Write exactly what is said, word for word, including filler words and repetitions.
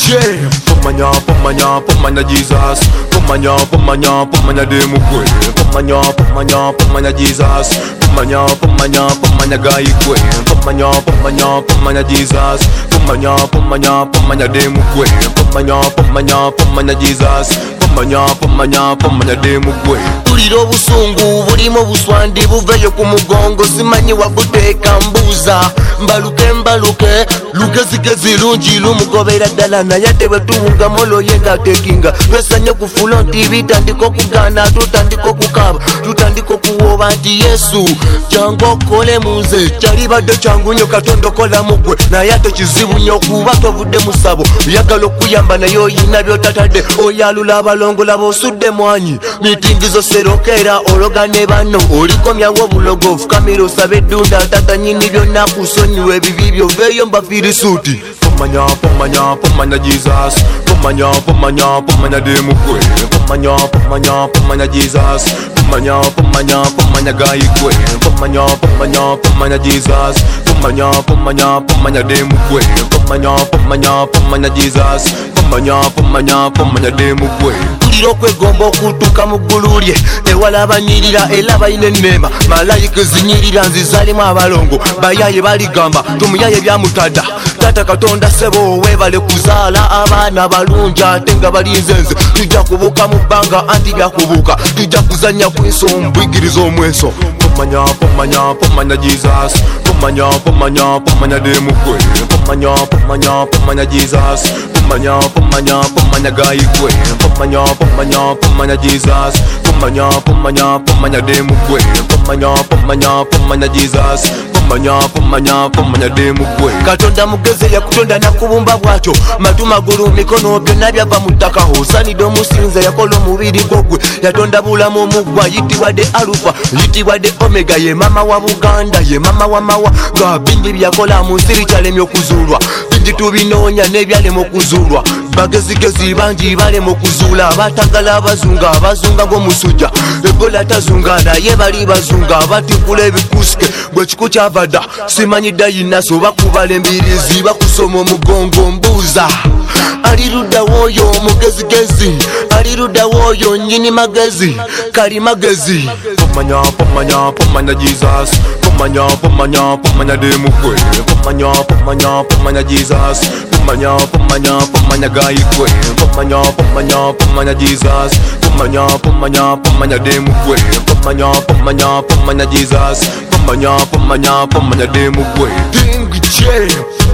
Jam. Pomanya, pomanya, pomanya Jesus. Pomanya, pomanya, pomanya demu kwe. Pomanya, pomanya, pomanya Jesus. Pomanya, pomanya, pomanya gai kwe. Pomanya, pomanya, pomanya Jesus. Pomanya, pomanya, pomanya demu kwe. Pomanya, pomanya, pomanya Jesus. Pomanya, pomanya, pomanya demu kwe. Tulira obusungu bulimu buswandi buveyo ku mugongo simanyi wabuteka mbuza mbaluke mbaluke lugezigezi lungi lumugobera ddala naye ate bwe tuwunga molo ye ng'atekinga twesanye ku fulo nti bitandika okugaana tutandika okukaaba tutandika okuwooba nti Yesu jangu okole mu nze kyali badde kyangu nnyo Katonda okola mu ggwe naye ate kizibu nnyo kuba tovudde mu ssabo oyagala okuyamba naye oyina by'otatadde oyalula abalongola b'osudde mwanyi mitingizo serokera ologa ne banno olikomyawo obulogo ofukamira osabe eddunda tata nyini byonna kusonyiwa ebibi byo veeyo mbafirisuuti. Pomanya, pomanya, pomanya Jesus. Pomanya, pomanya, pomanya demu kwe. Pomanya, pomanya, pomanya Jesus. Pomanya, pomanya, pomanya gai kwe. Pomanya, pomanya, pomanya Jesus. Pomanya, pomanya, pomanya demu kwe. Pomanya, pomanya, pomanya Jesus. Pomanya, pomanya, pomanya demu kwe. Tulira okwegomba okutuuka mu ggulu lye ewala abanyirira era balina enneema malayika ezinyirira nzizalimu abalongo bayaye baligamba tumuyaye byamutadda tata Katonda sebo webale kuzaala abaana balungi ate nga balinze nze tujja kubuuka mu bbanga anti byakubuuka tujja kuzanya kweso mbwigiriza omweso. Pomanya, pomanya, pomanya Jesus. Pomanya, pomanya, pomanya demu kwe. Pomanya, pomanya, pomanya Jesus. Pomanya, pomanya, pomanya gai kwe. Pomanya, pomanya, pomanya Jesus. Pomanya, pomanya, pomanya demu kwe. Pomanya, pomanya, pomanya Jesus. Pomanya, pomanya, pomanya demu kwe. Katonda mugezi yakutonda nakubumba bwatyo matu magulu mikono byonna byava mu ttaka osanidde omusinza yakola omubiri gwogwe yatonda bulamu omugwa yitibwa de Alufa yitibwa de Omega ye mama wa Buganda ye mama wa mawa nga bingi byakola mu nsiri kyalemye okuzuulwa bingi tubinoonya n'ebyalema okuzuulwa bagezigezi bangi balema okuzuula abatagala abazunga abazunga ng'omusujja Ebola tazunga naye bali bazunga abatikula ebikusike bwe kiku kyavadda simanyi dayinaso oba kubala embirizi bakusoma omugongo mbuuza ali ludda w'oyo omugezigezi ali ludda w'oyo nnyini magezi kali magezi. Pomanya, pomanya, pomanya Jesus. Pomanya, pomanya, pomanya demu kwe. Pomanya, pomanya, pomanya Jesus. Pomanya, pomanya, pomanya gai kwe. Pomanya, pomanya, pomanya Jesus. Pomanya, pomanya, pomanya demu kwe. Pomanya, pomanya, pomanya Jesus. Pomanya, pomanya, pomanya demu kwe. King J.